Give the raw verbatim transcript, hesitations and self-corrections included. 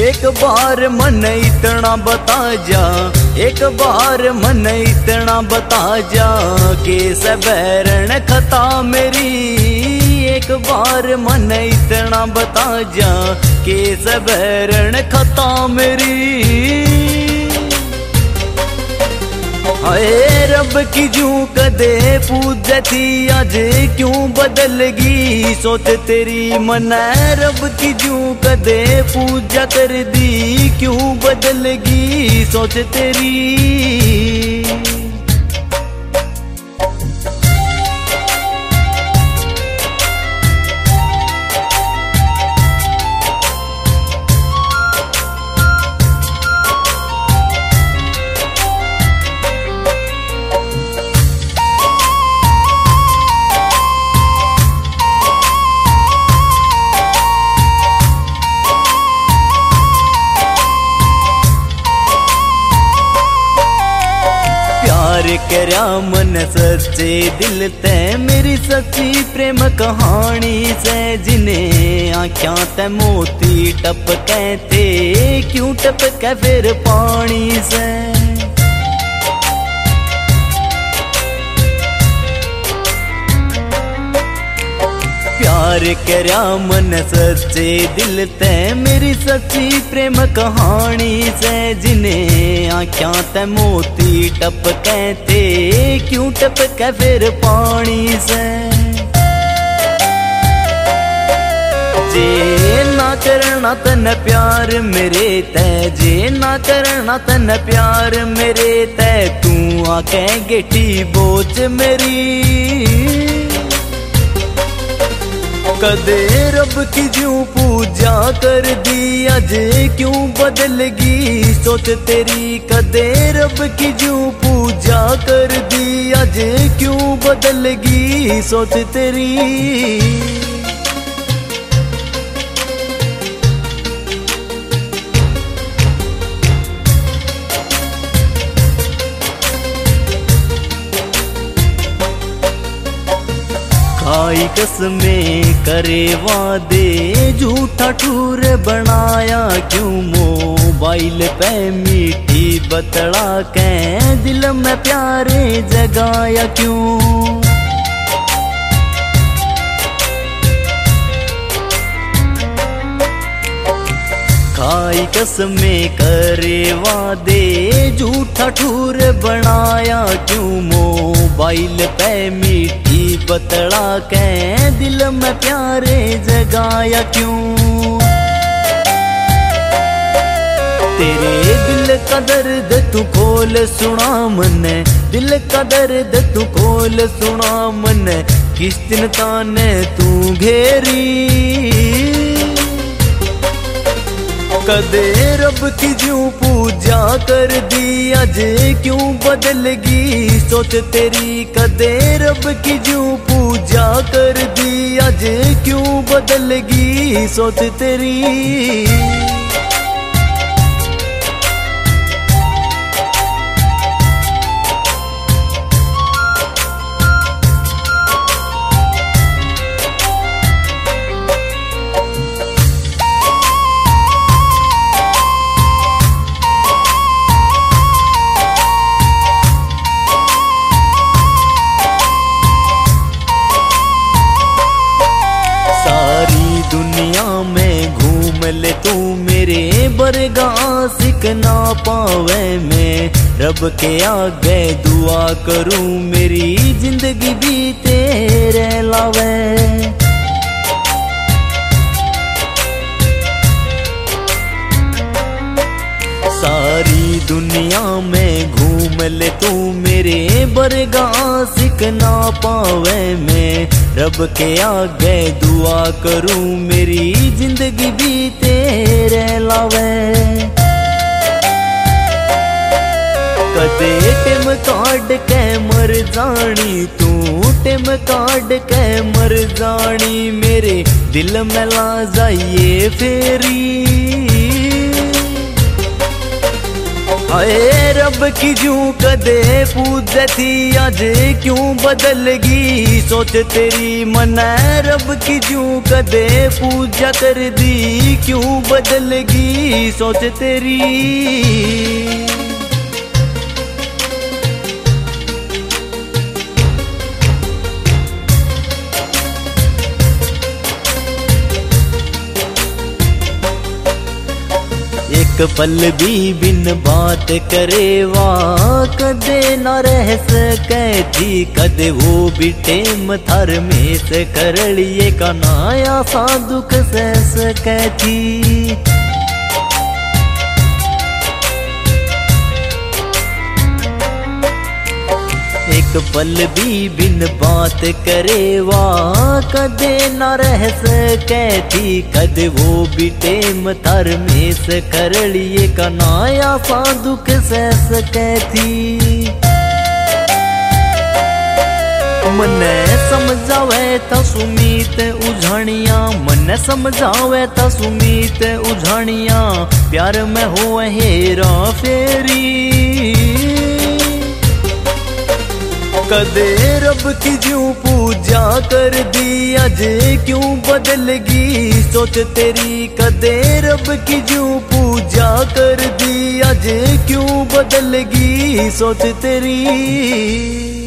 एक बार मन इतना बता जा, एक बार मन इतना बता जा के सबैरण खता मेरी। एक बार मन इतना बता जा के सबैरण खता मेरी। हाय रब की जू कदे पूज थी आज क्यों बदलगी सोच तेरी मन। रब की जू कदे पूजा कर दी क्यों बदलगी सोच तेरी। करया मन सच्चे दिल ते मेरी सच्ची प्रेम कहानी से। जिन्हें आँखों ते मोती टपके थे क्यों टपके फिर पानी से। प्यार करया मन सच्चे दिल ते मेरी सच्ची प्रेम कहानी से। जिन्हें आँखों ते मोती टपके थे क्यों टपके फिर पानी से। जे ना करना तन प्यार मेरे ते, जे ना करना तन प्यार मेरे ते तू आके गेटी बोझ मेरी। कदे रब की जू पूजा कर दी आज क्यों बदलगी सोच तेरी। कदे रब की जू पूजा कर दी आज क्यों बदलगी सोच तेरी। खाई कसमें करे वादे झूठा ठूर बनाया क्यों। मोबाइल पे मीठी बतला के दिल में प्यारे जगाया क्यों। खाई कसमें करे वादे झूठा ठूर बनाया क्यों। मोबाइल पे मीठी बतला के दिल में प्यारे जगाया क्यों। तेरे दिल का दर्द तू खोल सुना मन, दिल का दर्द तू खोल सुना मन। किस दिन ताने तू घेरी। कदे रब की जू पूजा कर दी आज क्यों बदलगी सोच तेरी। कदे रब की जू पूजा कर दी आज क्यों बदलगी सोच तेरी। दुनिया में घूम ले तू मेरे बरगा सिक ना पावे। मैं रब के आगे दुआ करूं मेरी जिंदगी बीते रह लावे। सारी दुनिया में घूम ले तू मेरे बरगा सिक ना पावे। मैं रब के आगे दुआ करूं मेरी जिंदगी बीते रह लावे। कदे टिम काट के मर जानी तू, टिम काट के मर जानी मेरे दिल में ला जाइए फेरी। आए रब की जू कदे पूजे थी आज क्यों बदलगी सोच तेरी मन रब की जू कदे पूजा कर दी क्यों बदलगी सोच तेरी। एक पल भी बिन बात करे वा कदे न रह सके थी कदे वो भी टेम थर में से करलिए का नाया सा दुख सह सके थी। एक पल भी बिन बात करे वा कदे न रह सके थी कदे वो भी टेम थर में से करलिए का नाया सा दुख सह सके थी। मने समझावे था सुमीत उझानिया मने समझावे था सुमीत उझानिया प्यार में हो हेरा फेरी कदे रब की जू पूजा कर दी आज क्यों बदलगी सोच तेरी कदे रब की जू पूजा कर दी आज क्यों बदलगी सोच तेरी।